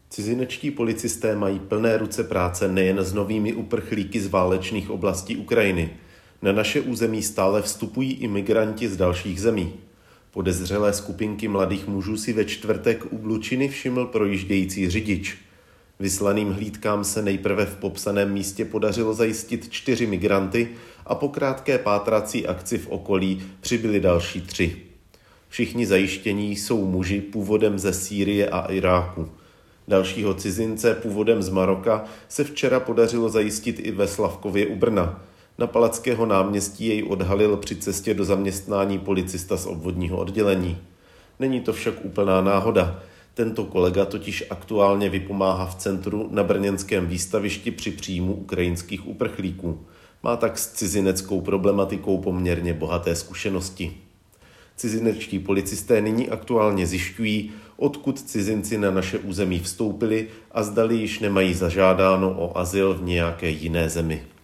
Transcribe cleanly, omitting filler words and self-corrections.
Cizinečtí policisté mají plné ruce práce nejen s novými uprchlíky z válečných oblastí Ukrajiny. Na naše území stále vstupují i migranti z dalších zemí. Podezřelé skupinky mladých mužů si ve čtvrtek u Blučiny všiml projíždějící řidič. Vyslaným hlídkám se nejprve v popsaném místě podařilo zajistit 4 migranty a po krátké pátrací akci v okolí přibyli další 3. Všichni zajištění jsou muži původem ze Sýrie a Iráku. Dalšího cizince původem z Maroka se včera podařilo zajistit i ve Slavkově u Brna. Na Palackého náměstí jej odhalil při cestě do zaměstnání policista z obvodního oddělení. Není to však úplná náhoda. Tento kolega totiž aktuálně vypomáhá v centru na brněnském výstavišti při příjmu ukrajinských uprchlíků. Má tak s cizineckou problematikou poměrně bohaté zkušenosti. Cizinečtí policisté nyní aktuálně zjišťují, odkud cizinci na naše území vstoupili a zdali již nemají zažádáno o azyl v nějaké jiné zemi.